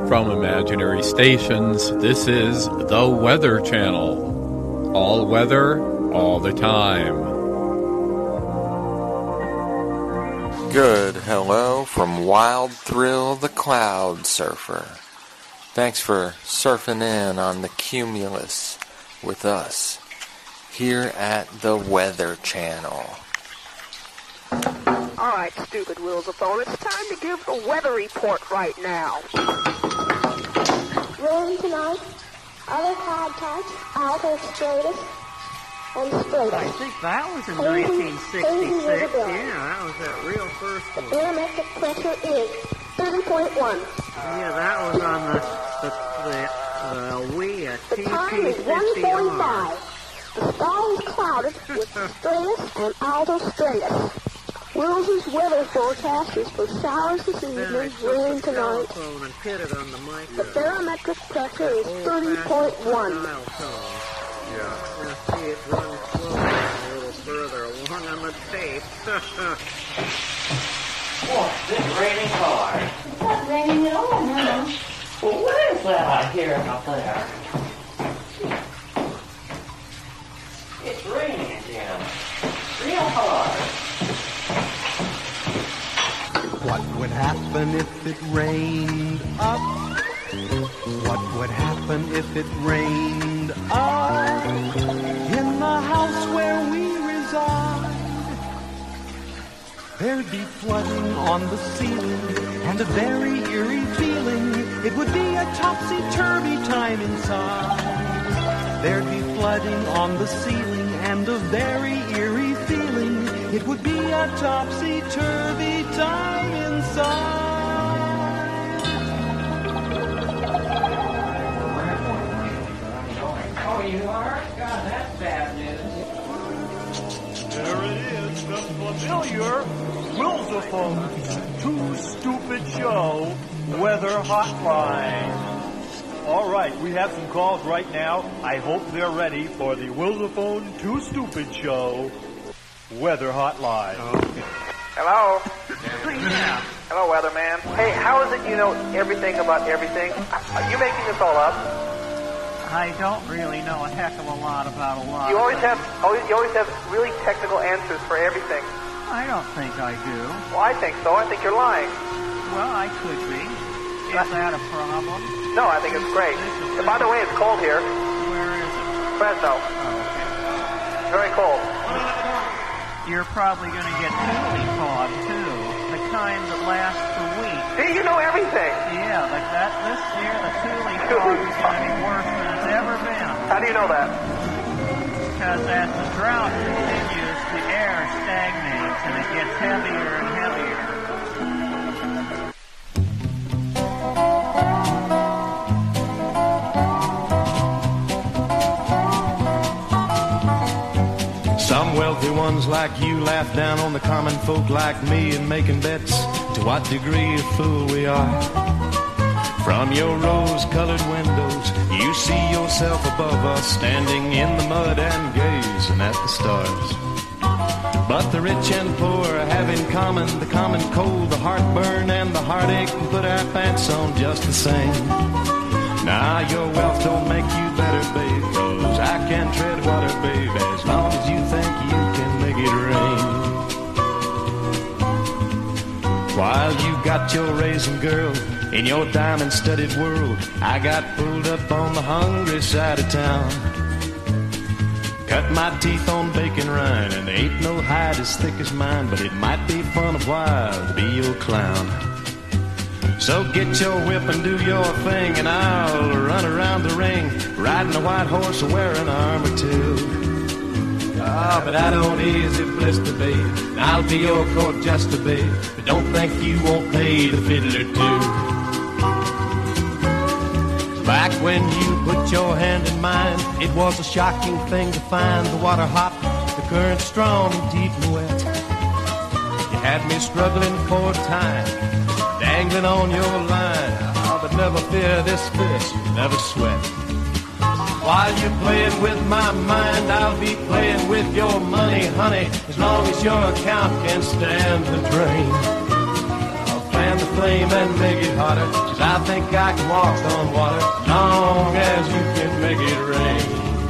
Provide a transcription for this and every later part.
From imaginary stations, this is the Weather Channel. All weather, all the time. Good hello from Wild Thrill the Cloud Surfer. Thanks for surfing in on the Cumulus with us here at the Weather Channel. Alright, stupid Wilsophone, it's time to give the weather report right now. Rain tonight, other cloud types, alto stratus, and stratus. I think that was in 1966. Yeah, that was that real first one. The barometric pressure is 30.1. Yeah, that was on the WEA The time is 1:45. The sky is clouded with stratus and alto stratus. Wilson's weather forecast is for showers this evening, rain tonight. The barometric pressure is 30.1. Yeah. Now see it run slowly a little further along on the tape. Boy, it's raining hard. It's not raining at all now. Well, what is that I hear out there? It's raining again. Real hard. What would happen if it rained up? What would happen if it rained up? In the house where we reside, there'd be flooding on the ceiling and a very eerie feeling. It would be a topsy-turvy time inside. There'd be flooding on the ceiling and a very eerie feeling. It would be a topsy-turvy time inside. Oh, you are? God, that's bad news. There it is, the familiar Wilsophone Too Stupid Show Weather Hotline. All right, we have some calls right now. I hope they're ready for the Wilsophone Too Stupid Show Weather Hotline. Okay. Hello? Yeah. Hello, weatherman. Hey, how is it you know everything about everything? Are you making this all up? I don't really know a heck of a lot about a lot. You always have really technical answers for everything. I don't think I do. Well, I think so. I think you're lying. Well, I could be. Is that a problem? No, I think it's great. And by the way, it's cold here. Where is it? Fresno. Oh, okay. Very cold. You're probably going to get toolie fog, too. The kind that lasts for weeks. See, you know everything. Yeah, like that. This year, the toolie fog is going to be worse than it's ever been. How do you know that? Because as the drought continues, the air stagnates and it gets heavier and heavier. Some wealthy ones like you laugh down on the common folk like me and making bets to what degree of fool we are. From your rose-colored windows, you see yourself above us, standing in the mud and gazing at the stars. But the rich and poor have in common the common cold, the heartburn and the heartache, and put our pants on just the same. Now your wealth don't make you better, babe, 'cause I can tread water, babe, as long as you think you can make it rain. While you got your raising girl in your diamond-studded world, I got pulled up on the hungry side of town. Cut my teeth on bacon rind, and there ain't no hide as thick as mine, but it might be fun a while to be your clown. So get your whip and do your thing, and I'll run around the ring, riding a white horse or wearing armor too. Ah, but I don't easy blister, babe. I'll be your court jester, babe, but don't think you won't pay the fiddler too. Back when you put your hand in mine, it was a shocking thing to find the water hot, the current strong and deep and wet. You had me struggling for time, dangling on your line. Oh, but never fear this fish, never sweat. While you're playing with my mind, I'll be playing with your money, honey, as long as your account can stand the drain. I'll plan the flame and make it hotter. 'Cause I think I can walk on water, long as you can make it rain.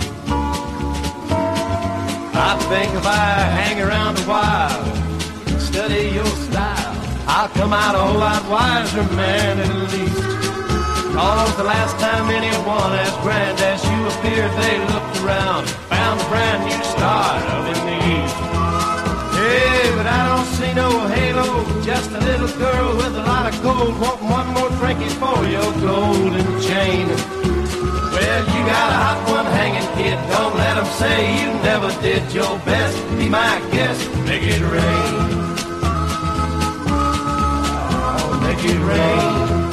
I think if I hang around a while, study your style, I'll come out a whole lot wiser, man, at least. Cause the last time anyone as grand as you appeared, they looked around, found a brand new star out in the east. Hey, but I don't see no halo, just a little girl with a lot of gold, wanting one more trinket for your golden chain. Well, you got a hot one hanging, kid, don't let them say you never did your best. Be my guest, make it rain. Oh, make it rain.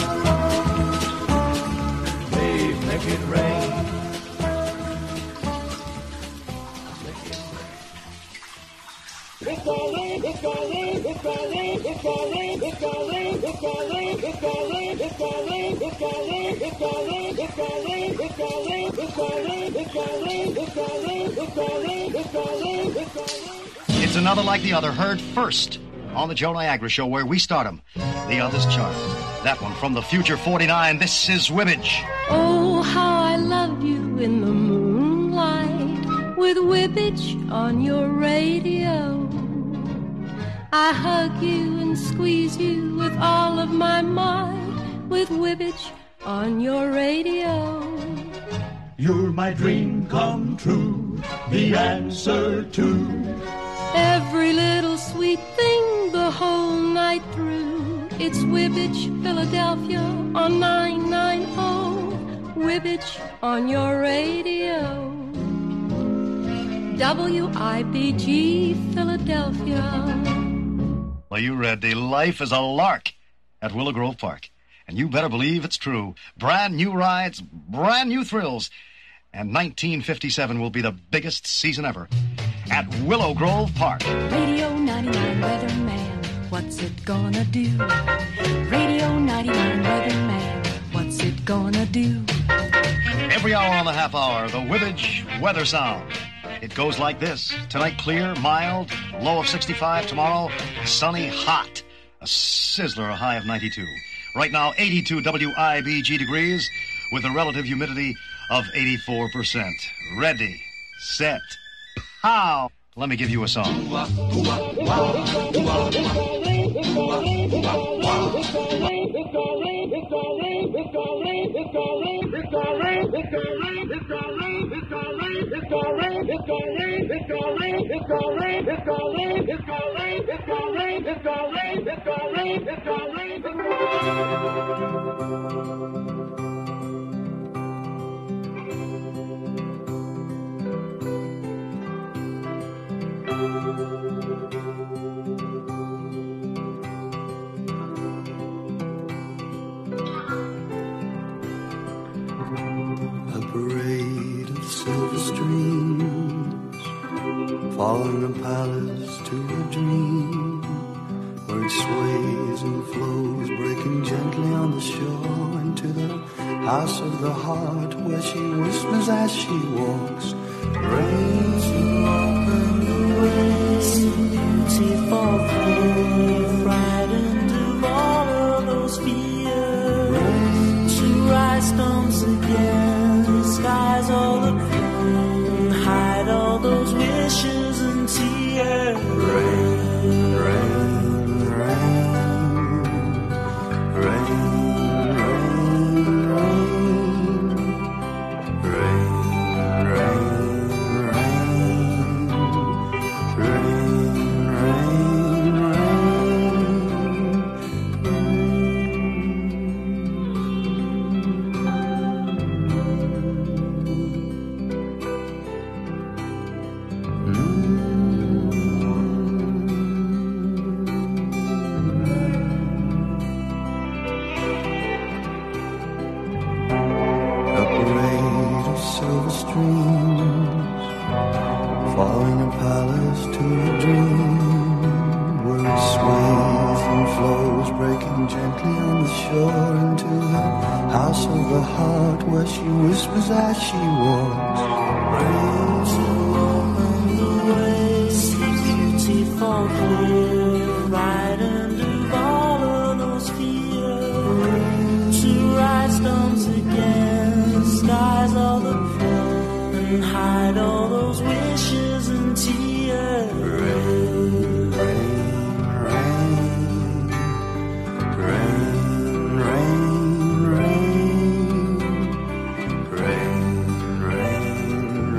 Babe, make it rain. It's gonna rain, it's gonna rain, it's gonna rain, it's gonna rain, it's gonna rain, it's gonna rain, it's gonna rain, it's gonna rain, it's gonna rain, it's gonna rain, it's gonna rain, it's gonna rain, it's gonna rain, it's gonna rain, it's gonna rain, it's gonna rain, it's gonna rain, it's gonna rain. It's another like the other, heard first on the Joe Niagara Show, where we start them. The others chart. That one from the Future 49. This is Wibbage. Oh, how I love you in the moonlight with Wibbage on your radio. I hug you and squeeze you with all of my might with Wibbage on your radio. You're my dream come true, the answer to every little sweet thing the whole night through. It's Wibbage, Philadelphia on 990. Wibbage on your radio. WIBG, Philadelphia. Well, you read the Life is a Lark at Willow Grove Park. And you better believe it's true. Brand new rides, brand new thrills. And 1957 will be the biggest season ever at Willow Grove Park. Radio 99 Weatherman, what's it gonna do? Radio 99 Weatherman, what's it gonna do? Every hour on the half hour, the Wibbage Weather Sound. It goes like this. Tonight, clear, mild, low of 65. Tomorrow, sunny, hot. A sizzler, a high of 92. Right now, 82 WIBG degrees with a relative humidity of 84%. Ready, set, pow. Let me give you a song. A parade of silver streams, following a palace to a dream, where it sways and flows, breaking gently on the shore into the house of the heart, where she whispers as she walks. Rain to open the way, beautiful thing, frightened of all of those fears. Rain to rise storms again, skies all the pain, hide all those wishes and tears. Rain, rain, rain, rain. As she walks, rain to open the way, sees beautiful clear, frightened of all of those fears. and hide all those wishes and tears. Rain, rain, rain, rain, rain, rain, rain, rain,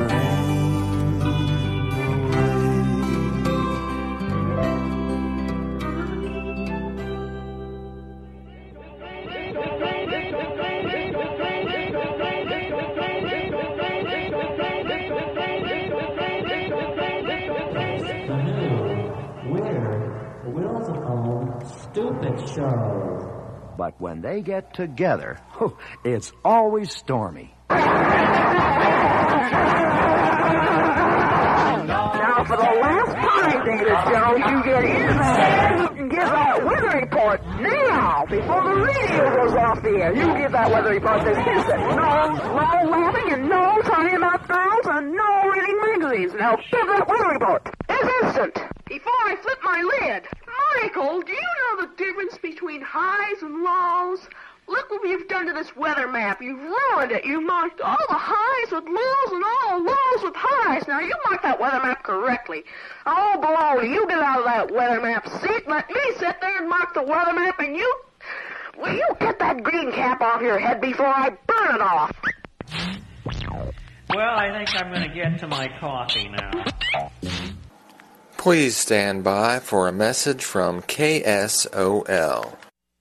Stupid show. But when they get together, it's always stormy. Now, for the last time, David Joe, you get in there and give that weather report now, before the radio goes off the air. You give that weather report this instant. No laughing and no talking about girls and no reading magazines. Now, give that weather report this instant. Before I flip my lid. Michael, do you know the difference between highs and lows? Look what you've done to this weather map. You've ruined it. You marked all the highs with lows and all the lows with highs. Now, you marked that weather map correctly. Oh, baloney, you get out of that weather map seat. Let me sit there and mark the weather map, and you... Will you get that green cap off your head before I burn it off? Well, I think I'm going to get to my coffee now. Please stand by for a message from KSOL.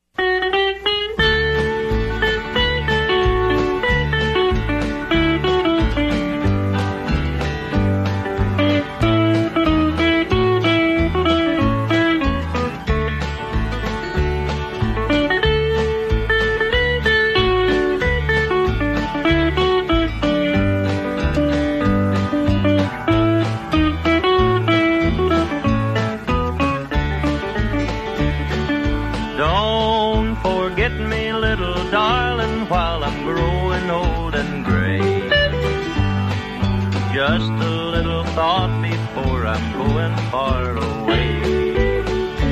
Just a little thought before I'm going far away.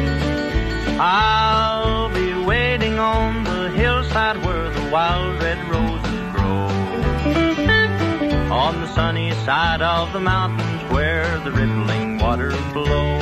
I'll be waiting on the hillside where the wild red roses grow. On the sunny side of the mountains where the rippling waters flow.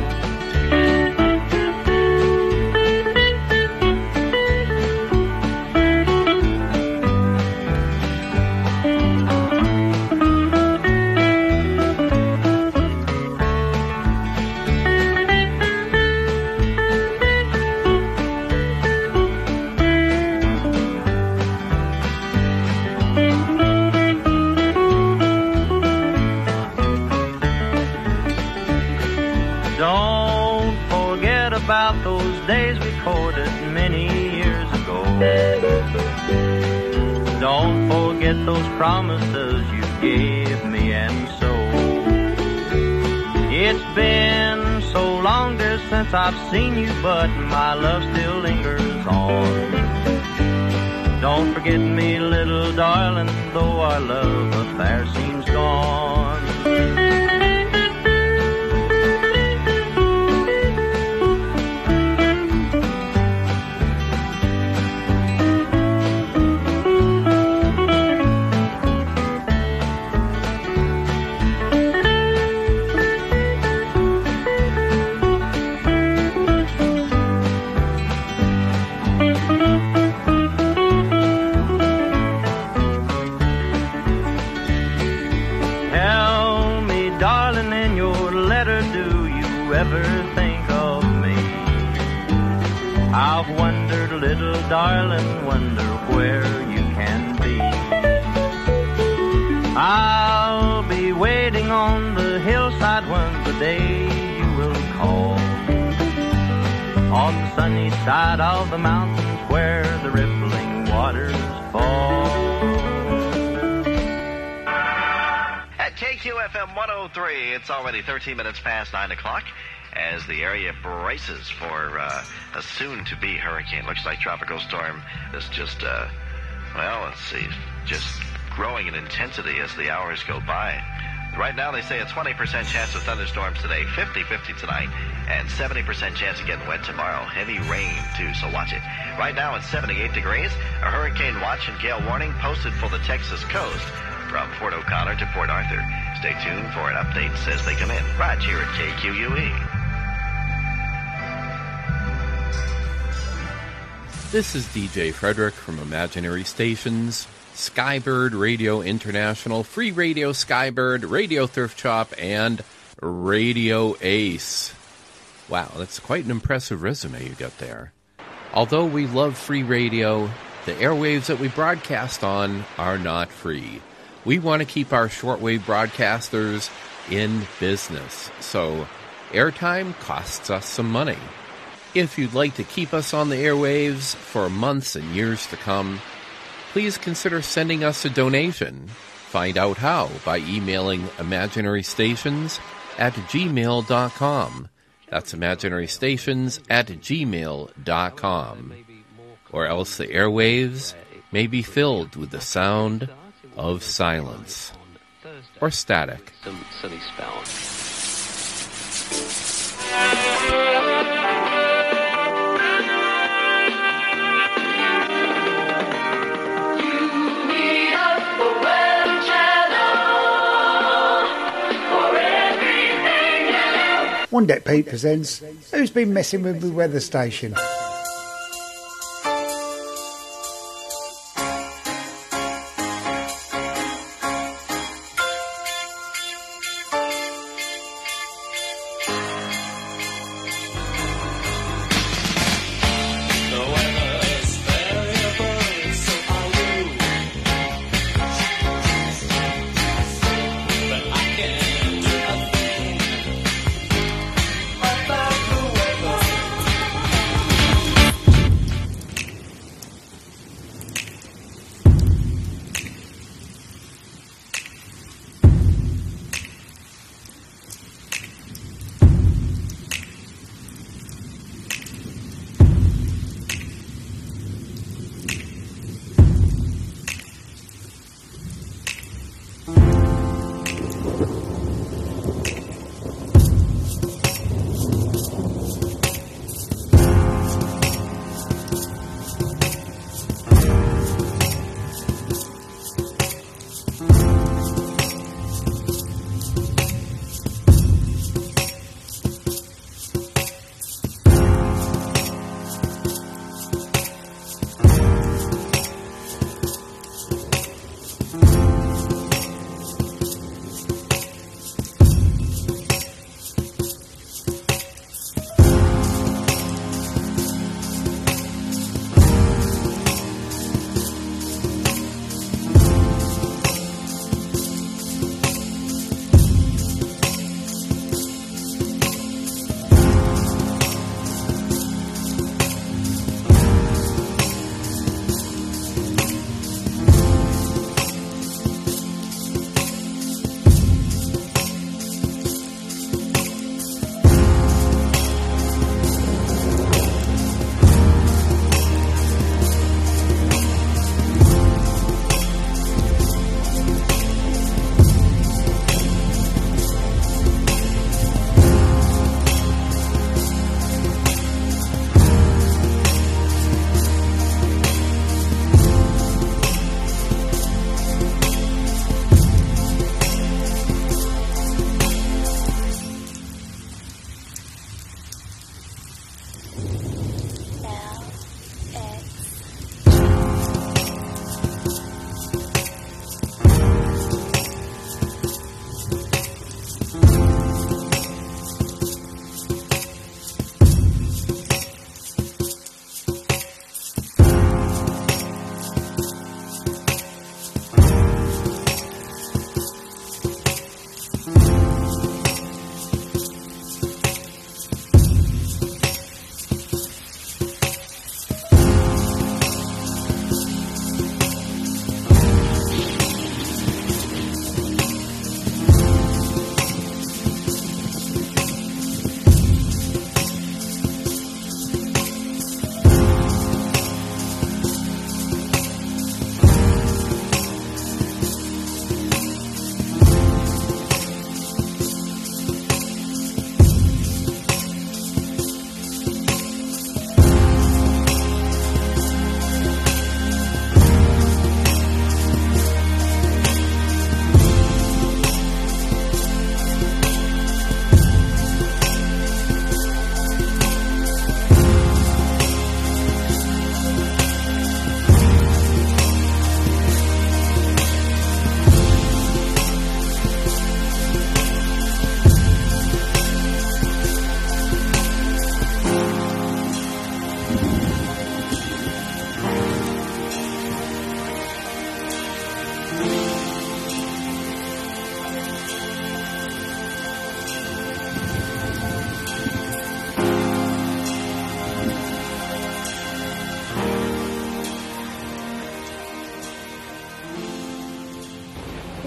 About those days recorded many years ago. Don't forget those promises you gave me, and so it's been so long there since I've seen you, but my love still lingers on. Don't forget me, little darling, though our love affair seems gone. I've wondered, little darling, wonder where you can be. I'll be waiting on the hillside when the day you will call. On the sunny side of the mountains where the rippling waters fall. At KQFM 103, it's already 13 minutes past 9 o'clock. As the area braces for a soon-to-be hurricane. Looks like tropical storm is just, let's see, just growing in intensity as the hours go by. Right now they say a 20% chance of thunderstorms today, 50-50 tonight, and 70% chance of getting wet tomorrow. Heavy rain, too, so watch it. Right now it's 78 degrees. A hurricane watch and gale warning posted for the Texas coast. from Fort O'Connor to Port Arthur. Stay tuned for an update as they come in, right here at KQUE. This is DJ Frederick from Imaginary Stations, Skybird Radio International, Free Radio Skybird, Radio Thrift Shop, and Radio Ace. Wow, that's quite an impressive resume you got there. Although we love free radio, the airwaves that we broadcast on are not free. We want to keep our shortwave broadcasters in business, so airtime costs us some money. If you'd like to keep us on the airwaves for months and years to come, please consider sending us a donation. Find out how by emailing imaginarystations@gmail.com. That's imaginarystations@gmail.com. Or else the airwaves may be filled with the sound of silence or static. Some silly spell. One Deck Pete presents Who's Been Messing with the Weather Station?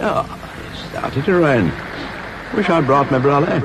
Oh, it's started to rain. Wish I'd brought my brolly.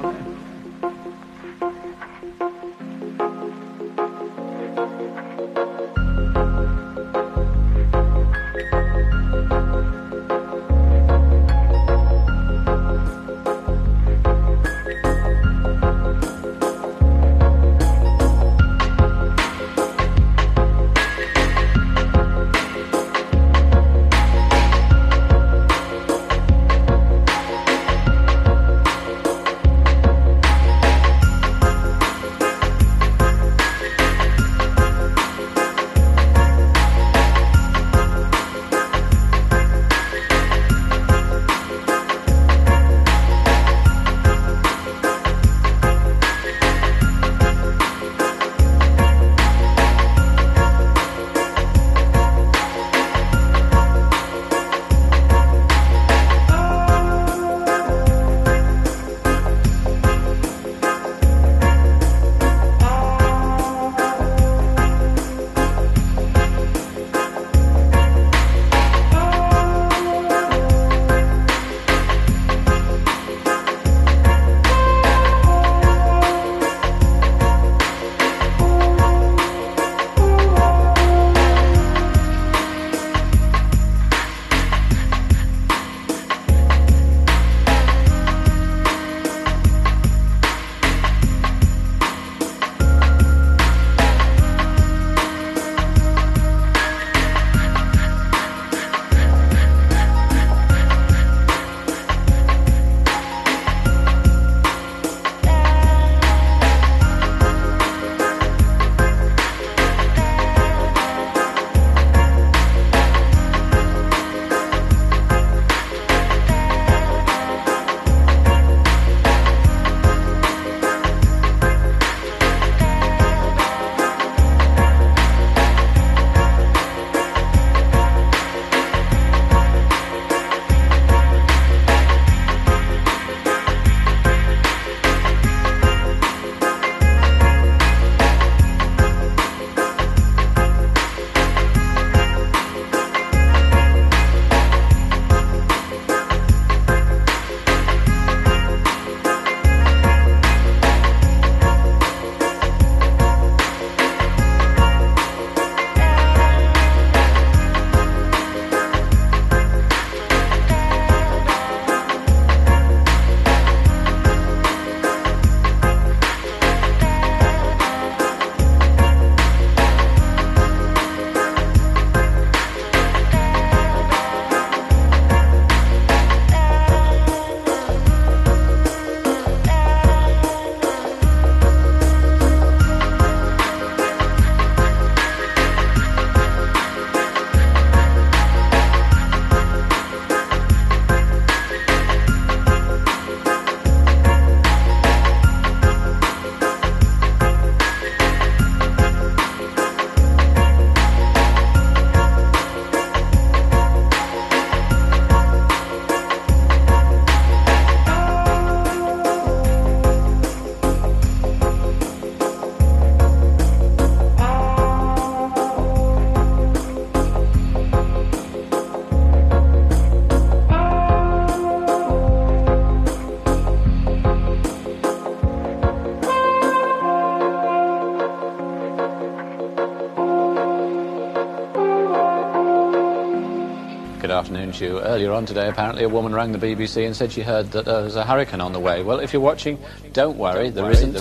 Good afternoon to you. Earlier on today, apparently, a woman rang the BBC and said she heard that there was a hurricane on the way. Well, if you're watching, don't worry, there isn't.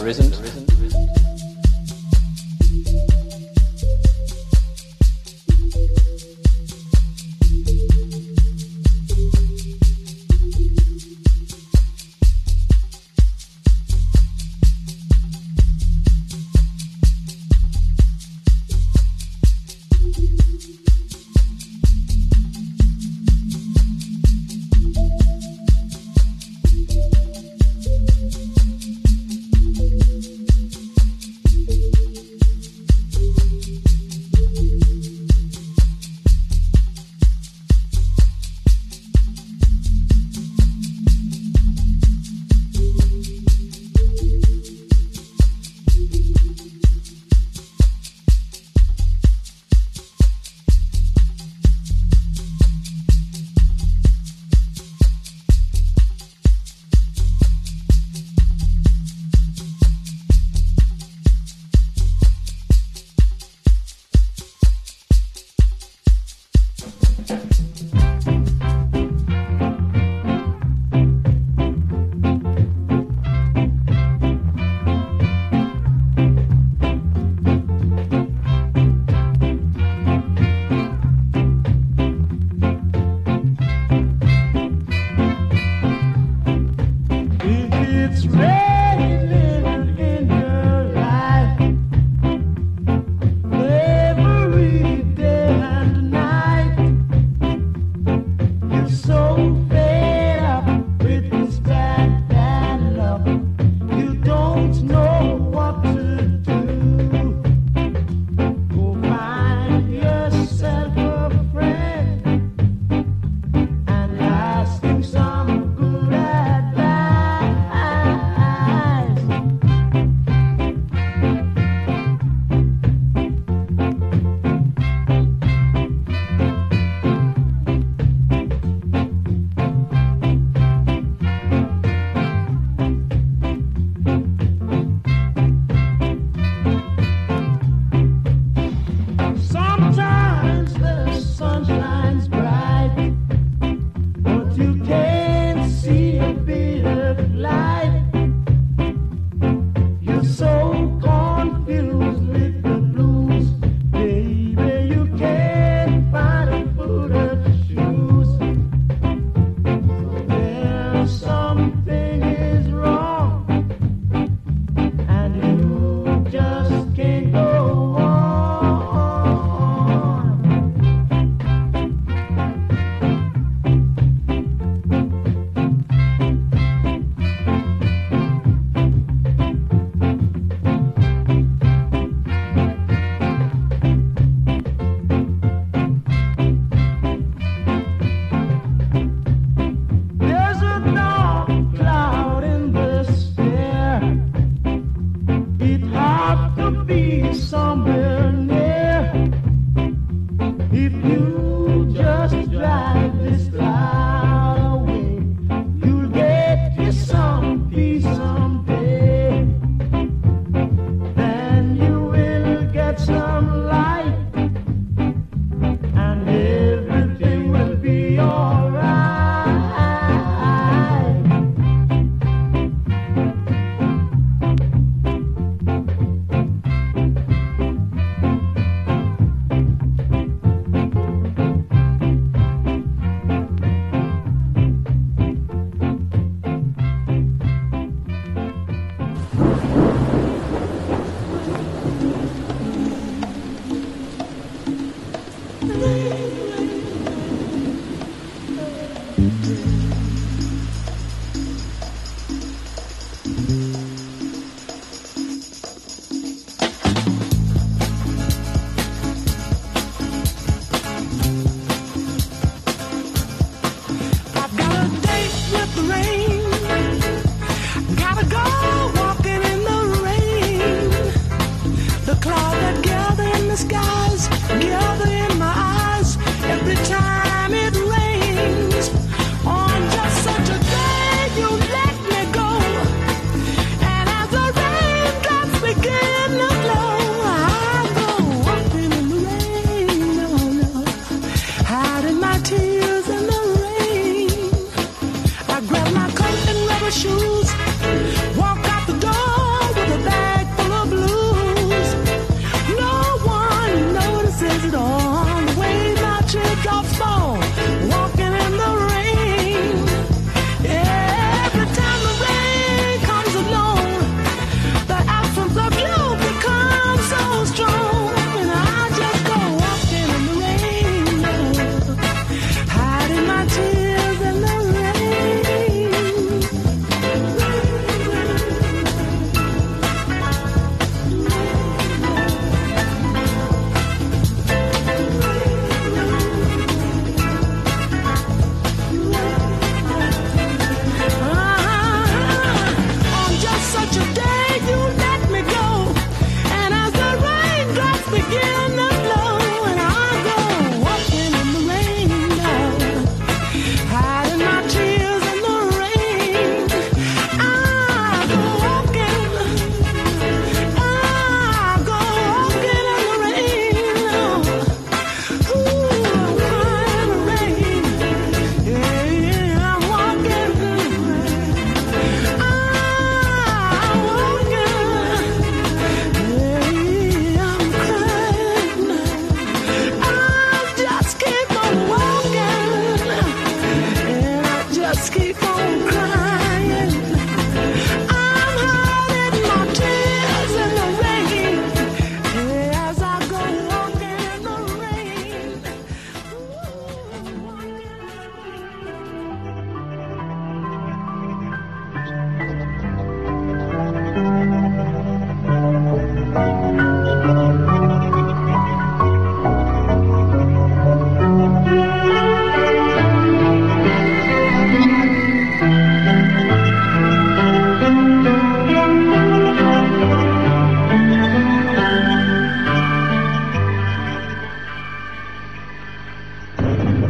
skies gather in my eyes.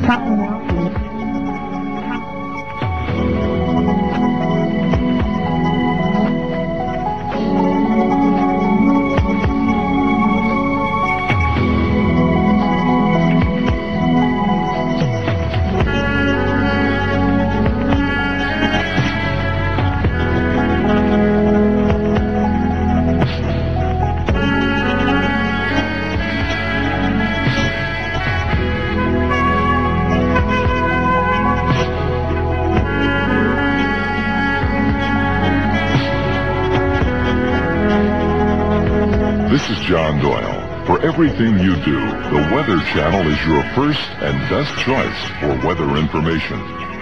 This is John Doyle. For everything you do, the Weather Channel is your first and best choice for weather information.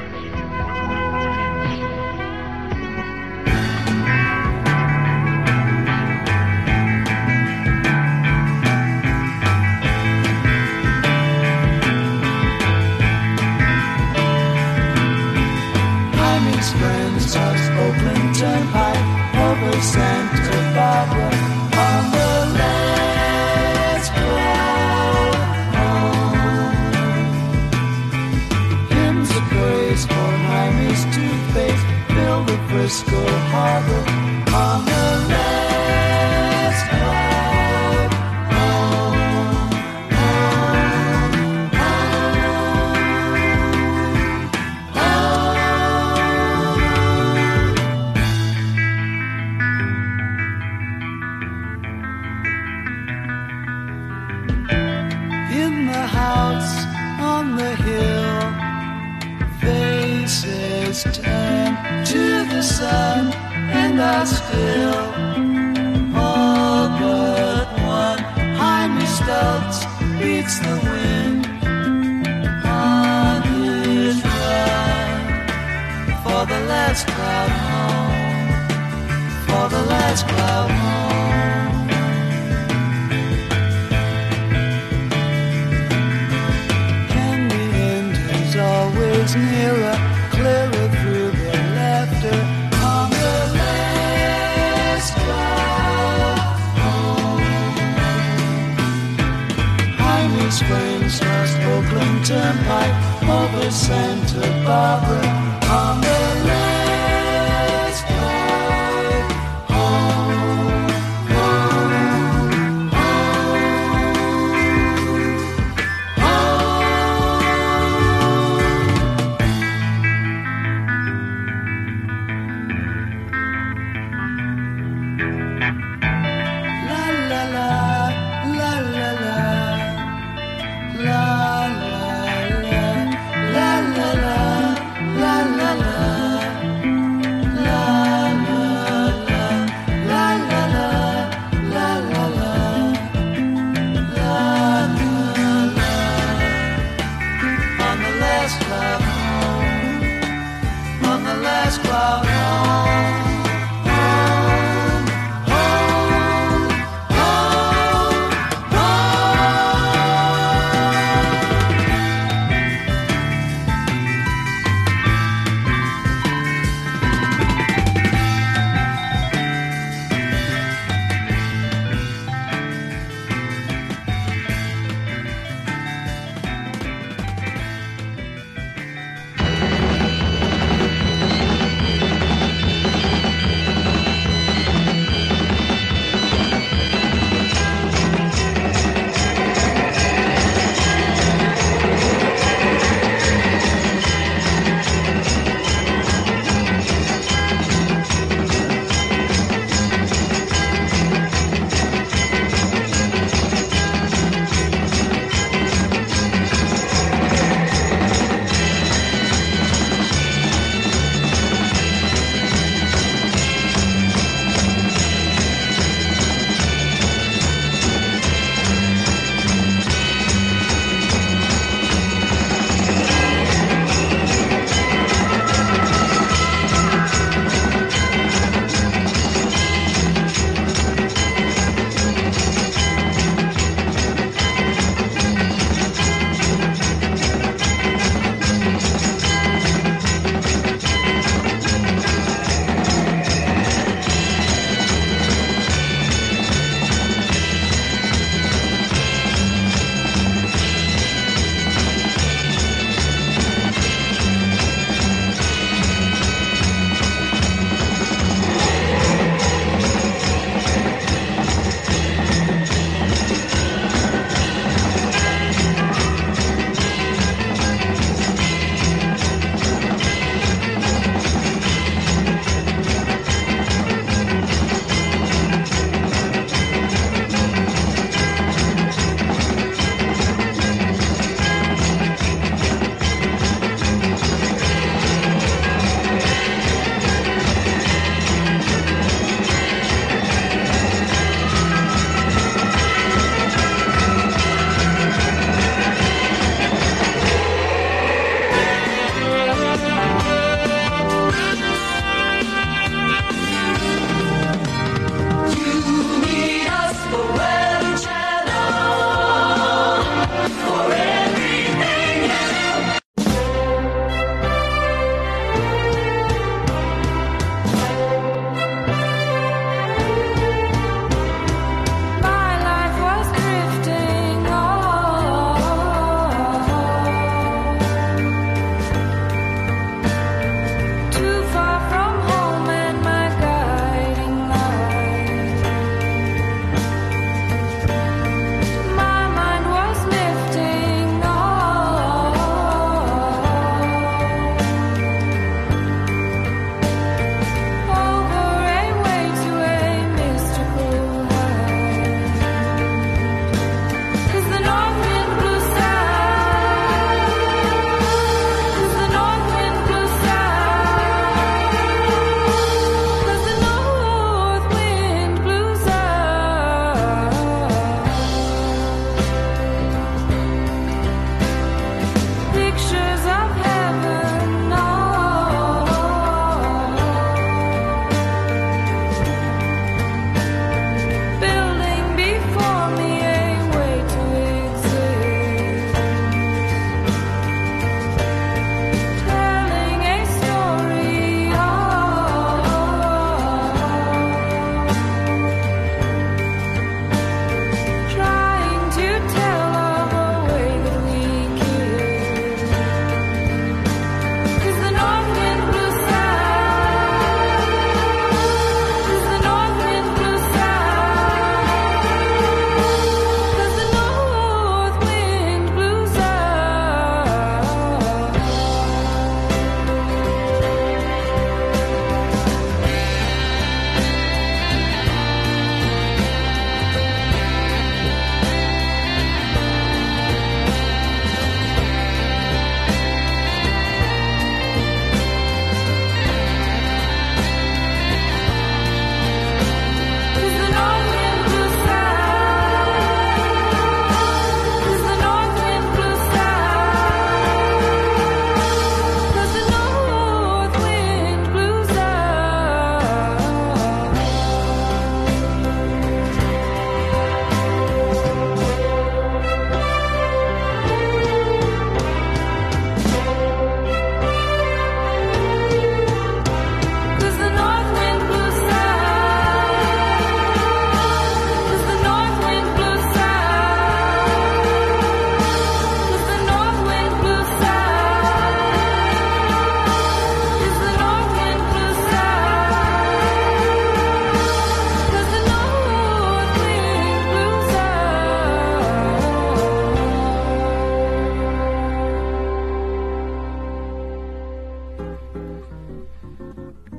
Climbing Springs, past Oakland Turnpike, over Santa Barbara. On the last cloud home, hymns of praise for Jaime's toothpaste fill the Frisco harbor. On the last cloud home, home, home, in the house on the hill, faces turn to the sun and are still all but one. Jaime Stutz beats the wind on his run for the last cloud home, for the last cloud home. Always nearer, clearer through the laughter. On the last cloud home, Jaime Springs, past Oakland Turnpike, over Santa Barbara. On the last cloud home, home, la la la la la la la la la la.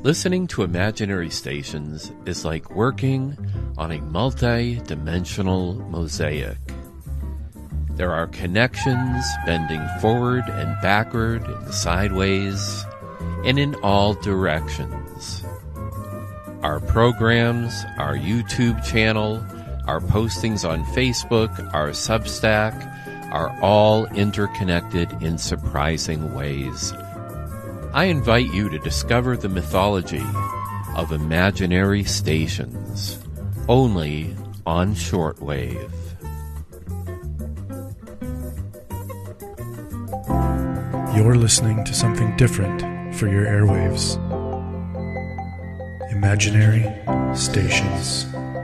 Listening to imaginary stations is like working on a multi-dimensional mosaic. There are connections bending forward and backward and sideways and in all directions. Our programs, our YouTube channel, our postings on Facebook, our Substack are all interconnected in surprising ways. I invite you to discover the mythology of imaginary stations, only on shortwave. You're listening to something different for your airwaves. Imaginary stations.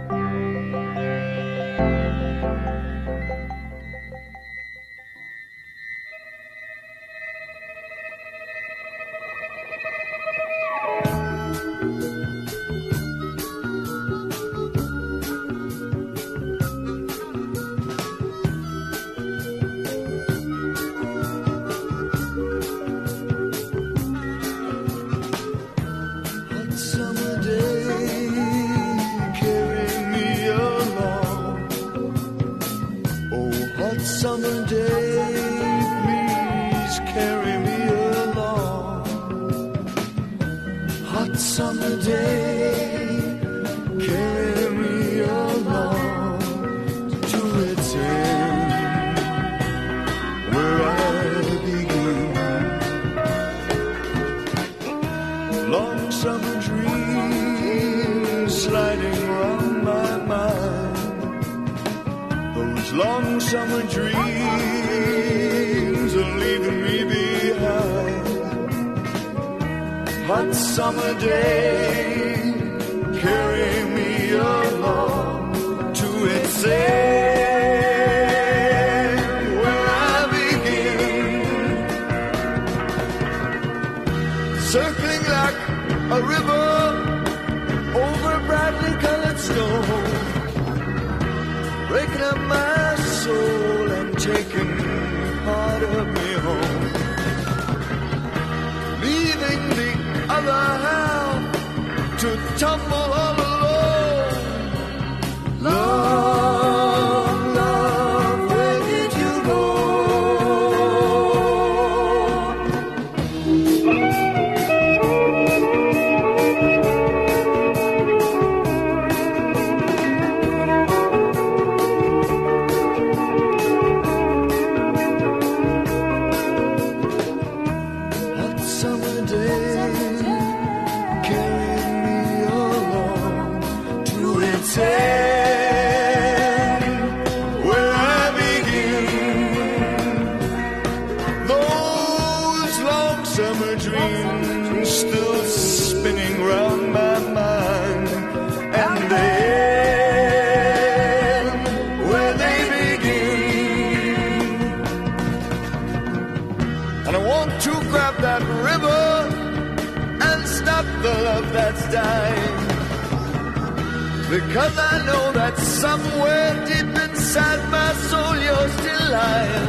Because I know that somewhere deep inside my soul you're still lying,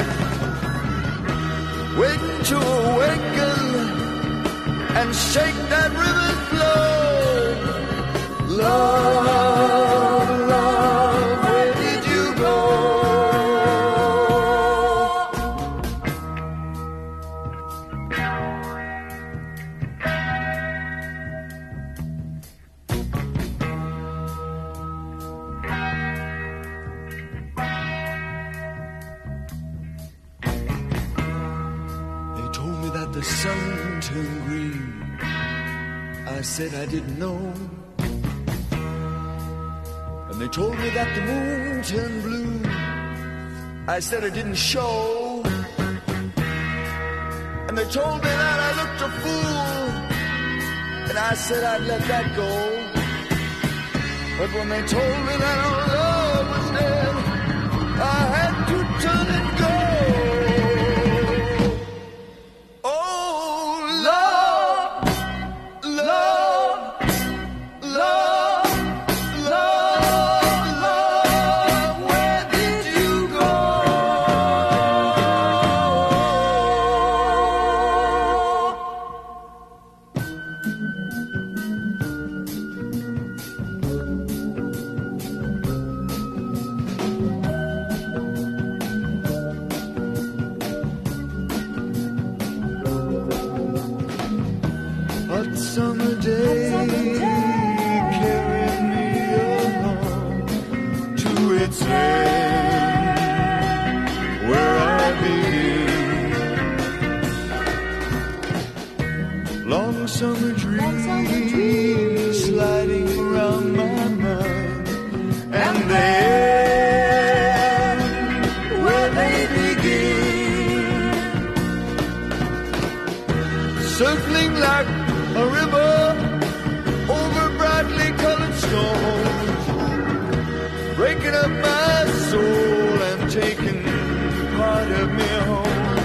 waiting to awaken and shake that river's flow. Love, love, where did you go? Said I didn't know. And they told me that the moon turned blue. I said I didn't show. And they told me that I looked a fool. And I said I'd let that go. But when they told me that our love was dead, I had to turn and go. circling like a river over brightly colored stones, breaking up my soul and taking part of me home,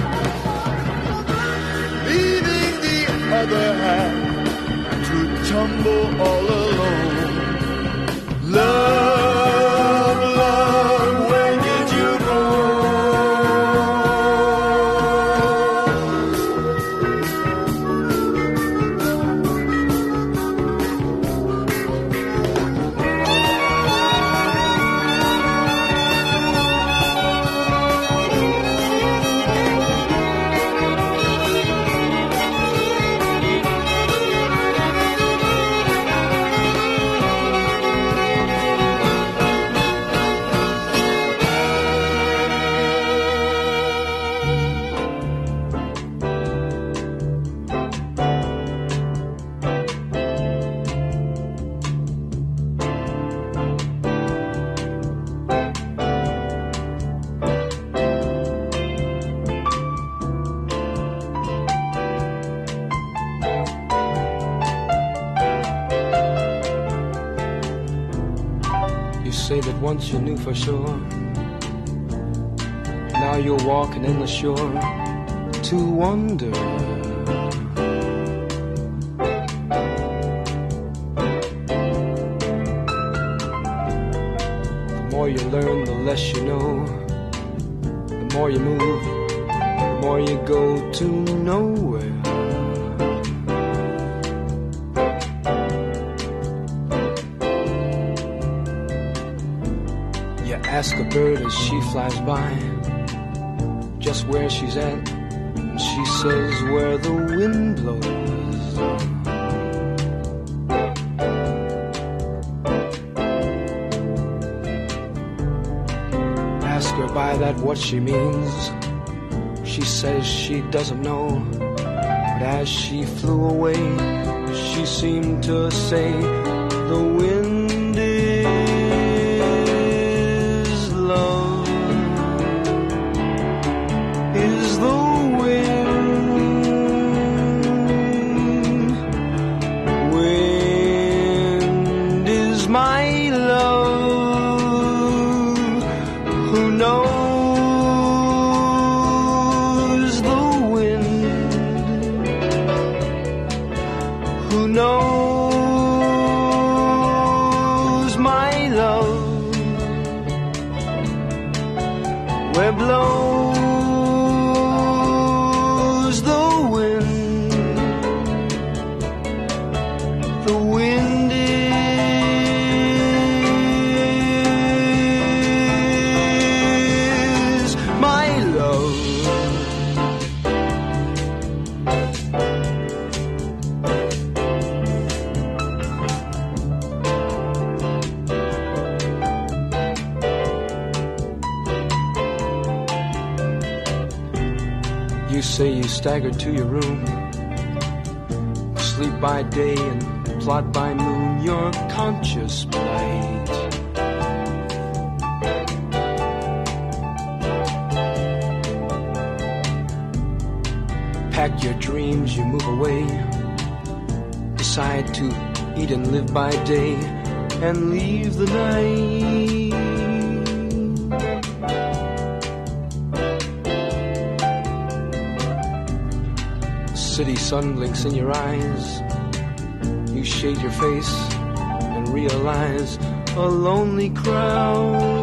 leaving the other half to tumble all alone. Love, love, where did you go? Once you knew for sure, now you're walking in the shore to wonder. The more you learn, the less you know. The more you move, the more you go to nowhere. Ask a bird as she flies by just where she's at, and she says where the wind blows. Ask her by that what she means. She says she doesn't know, but as she flew away, she seemed to say the wind staggered to your room, sleep by day and plot by moon, your conscious plight. Pack your dreams, you move away, decide to eat and live by day and leave the night. City sun blinks in your eyes. You shade your face and realize a lonely crowd.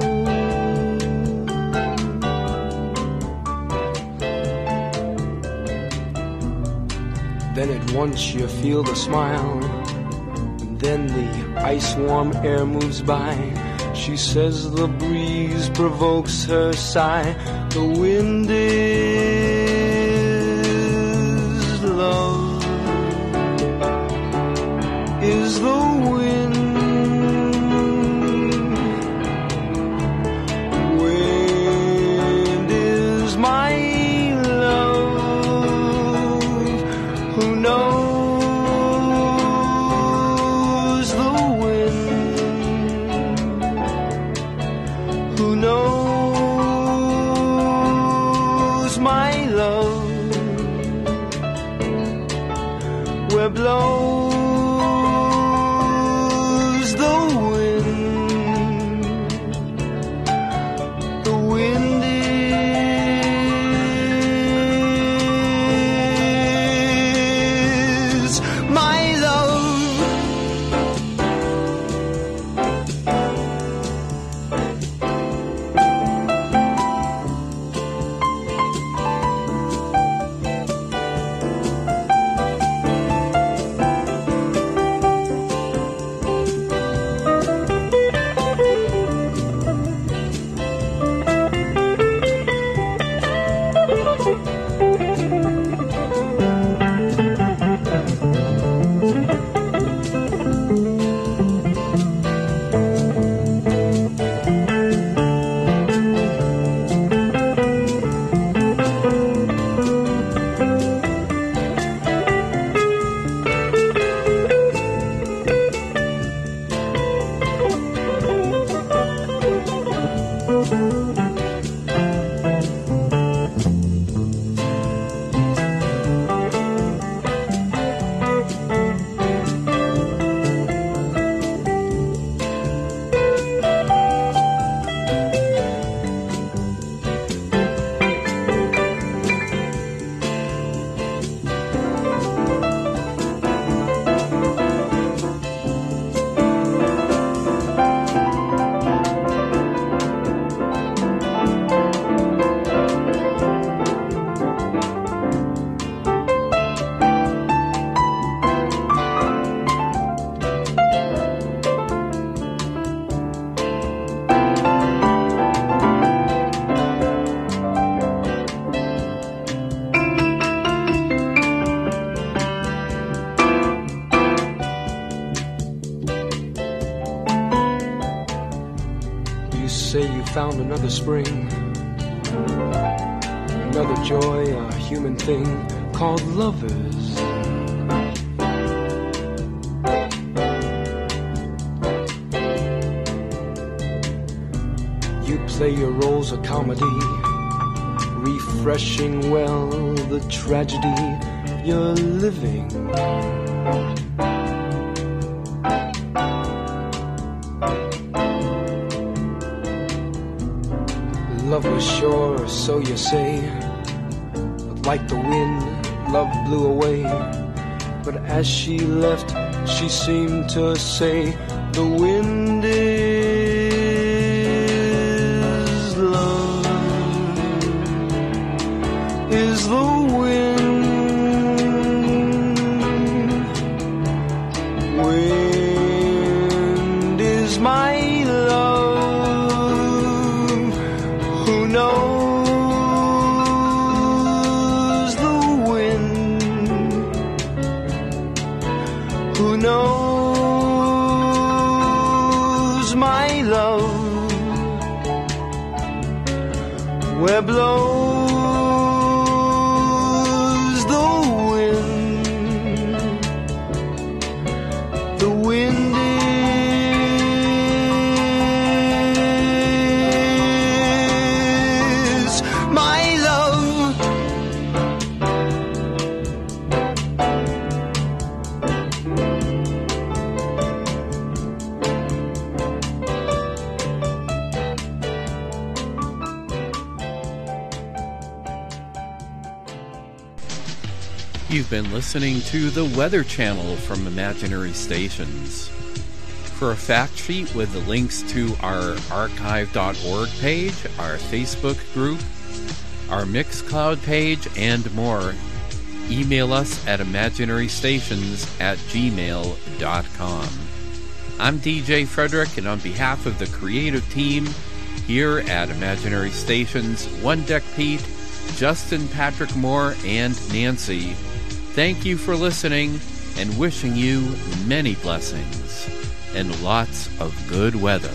Then at once you feel the smile, and then the ice-warm air moves by. She says the breeze provokes her sigh. The wind is love, is the wind. Wind is my love. Who knows the wind? Who knows my love? where blows the wind. The wind is my love. Found another spring, another joy, a human thing called lovers. You play your roles of comedy, refreshing well the tragedy you're living. Love was sure, so you say, but like the wind, love blew away. But as she left, she seemed to say, the wind is love, is the wind, wind is my where blows the wind. The wind is my love. You've been listening to the Weather Channel from Imaginary Stations. For a fact sheet with the links to our archive.org page, our Facebook group, our Mixcloud page, and more, email us at imaginarystations@gmail.com. I'm DJ Frederick, and on behalf of the creative team here at Imaginary Stations, One Deck Pete, Justin Patrick Moore, and Nancy, thank you for listening and wishing you many blessings and lots of good weather.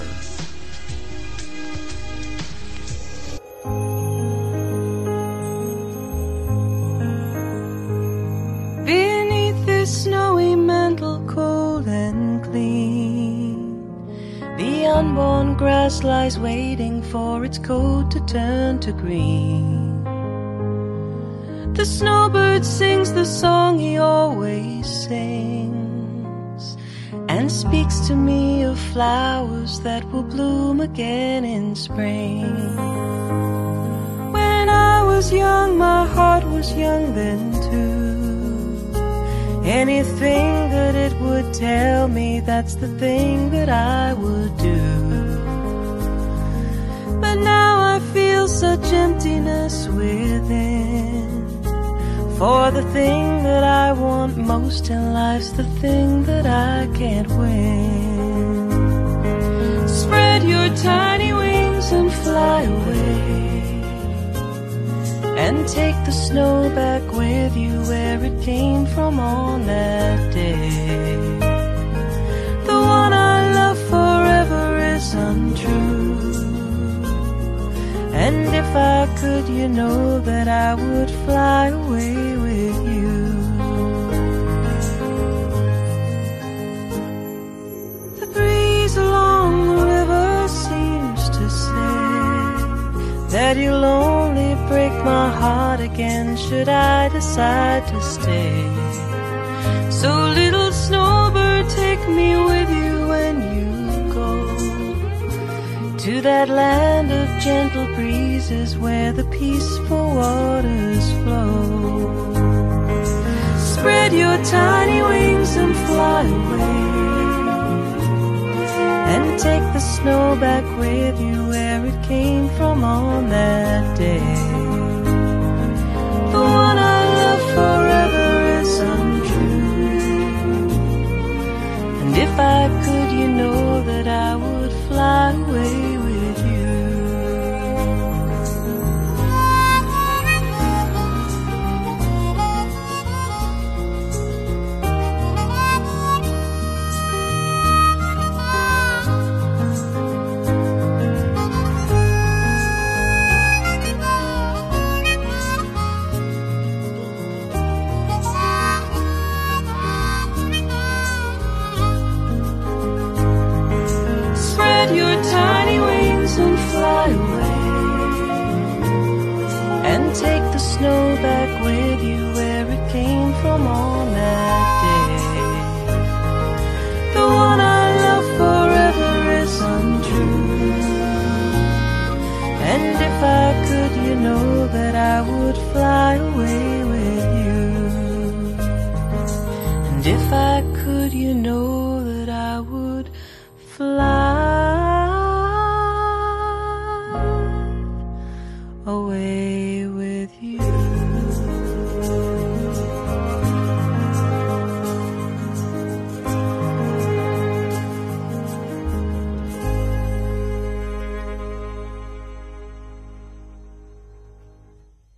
Beneath this snowy mantle, cold and clean, the unborn grass lies waiting for its coat to turn to green. The snowbird sings the song he always sings, and speaks to me of flowers that will bloom again in spring. When I was young, my heart was young then too. Anything that it would tell me, that's the thing that I would do. But now I feel such emptiness within, for the thing that I want most in life's the thing that I can't win. Spread your tiny wings and fly away, and take the snow back with you where it came from on that day. The one I love forever is untrue, and if I could, you know that I would fly away with you. The breeze along the river seems to say that you'll only break my heart again should I decide to stay. So little snowbird, take me with you when you go to that land of gentle breezes where the peaceful waters flow. Spread your tiny wings and fly away, and take the snow back with you where it came from on that day. The one I love forever is untrue, and if I could, you know that I would fly away with you. Spread your tiny wings and fly away, and take the snow back with you where it came from on that day. The one I love forever is untrue, and if I could, you know that I would fly away with you. And if I could, you know